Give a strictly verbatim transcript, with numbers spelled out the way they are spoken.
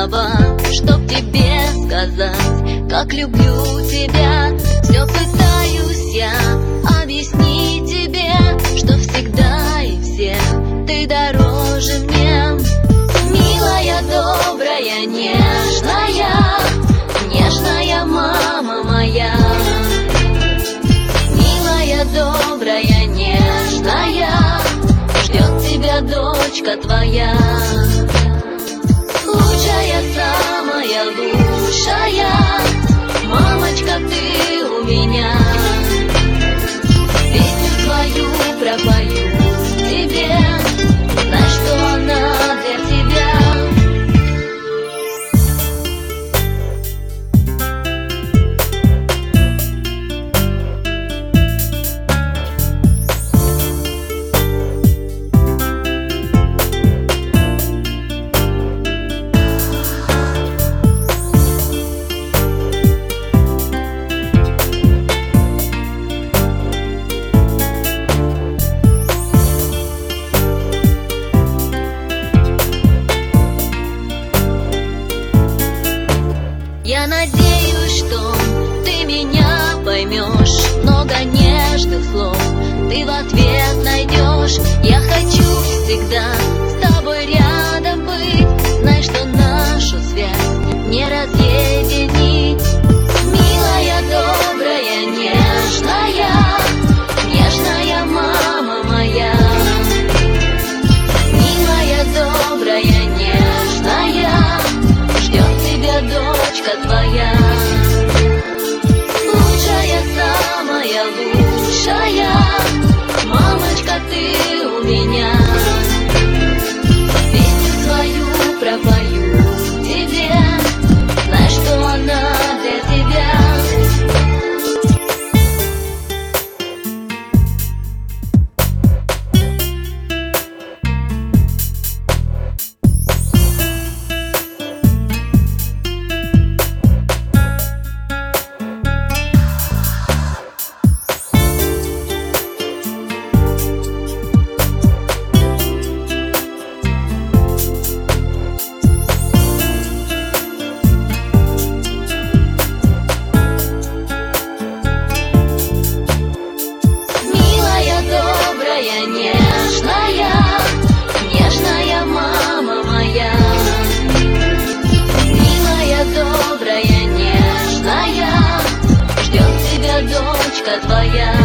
слова, чтоб тебе сказать, как люблю тебя. Все пытаюсь я объяснить тебе, что всегда и все ты дороже мне. Милая, добрая, нежная, нежная мама моя. Милая, добрая, нежная, ждет тебя дочка твоя. Лучшая, самая лучшая, мамочка, ты у меня. Песню твою пропою тебе, знай, что она для тебя. Я надеюсь, что ты меня поймешь, много нежных слов ты в ответ найдешь. Я хочу всегда с тобой рядом быть, знай, что нашу связь не разъединить. Милая, добрая, нежная, нежная мама моя. Милая, добрая, нежная, ждет тебя дочка твоя. Лучшая, самая лучшая, мамочка, ты у меня. Песню свою пропою тебе, знай, что она для тебя. Нежная, нежная мама моя. Милая, добрая, нежная, ждет тебя дочка твоя.